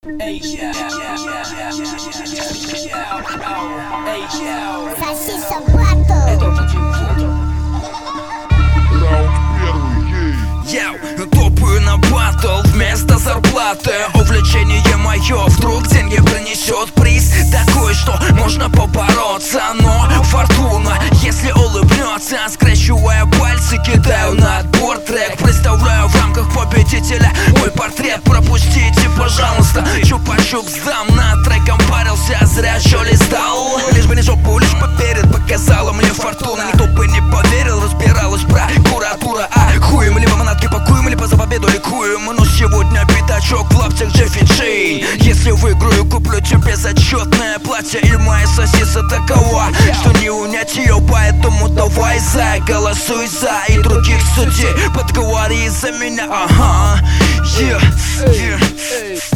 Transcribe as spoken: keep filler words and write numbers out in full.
Сосиса батл. Йоу, топаю на батл вместо зарплаты. Увлечение мое вдруг деньги принесет приз такой, что можно побороться. Но фортуна, если улыбнется, скрещивая пальцы, кидаю на отбор трек. Представляю в рамках победителя мой портрет. Пропустите, пожалуйста, чупа-чуп сдам. Над треком парился, зря что листал. Лишь бы не жопу, лишь бы перед показала мне фортуна. Никто бы не поверил, разбиралась прокуратура. А хуем, либо манатки пакуем, либо за победу ликуем. Но сегодня пятачок в лаптях Джеффи Джей. Если выиграю, куплю тебе зачетное платье. И моя сосиса такова, что не унять ее. Поэтому давай за, голосуй за. И других судей подговори за меня. Ага, yeah, yeah.